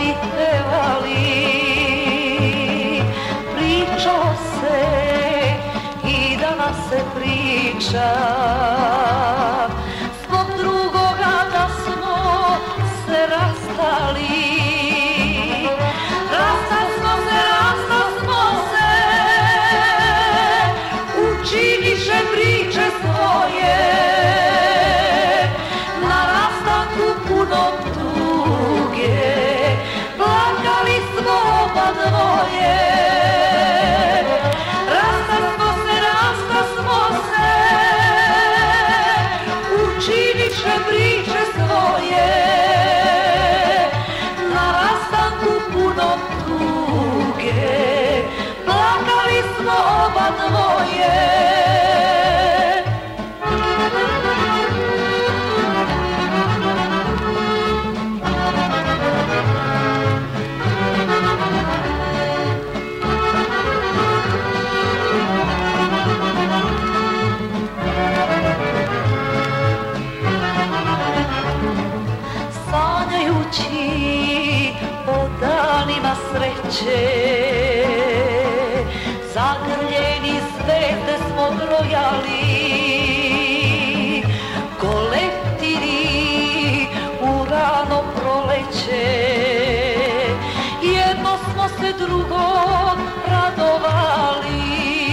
bi pevali. Pričao se i danas se priča, zbog drugoga da smo se rastali. Rastasmo se, učiniše priče svoje, na rastanku puno tuge, plakali smo oba dvoje. Rastasmo se, učiniše priče svoje, na rastanku puno tuge, plakali smo oba dvoje. Sanjajući o danima sreće, zagrljeni zvezde smo brojali, ko leptiri u rano proleće, jedno smo se drugom radovali.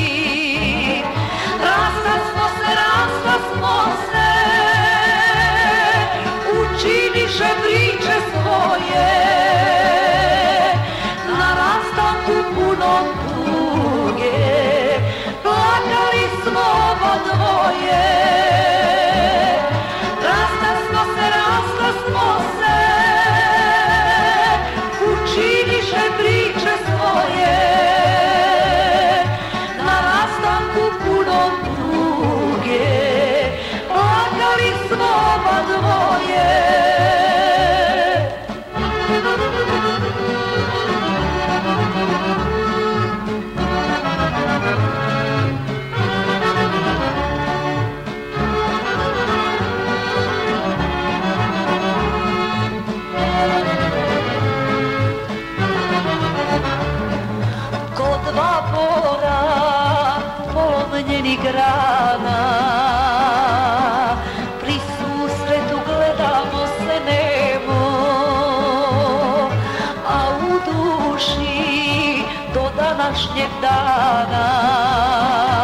Rastasmo se, učiniše priče svoje, na rastanku puno tuge, plakali smo oba dvoje. Rastasmo se, učiniše priče svoje, na rastanku puno tuge, plakali smo oba dvoje. Ko dva bora polomljenih grana, pri susretu gledamo se nemo, a u duši do današnjeg dana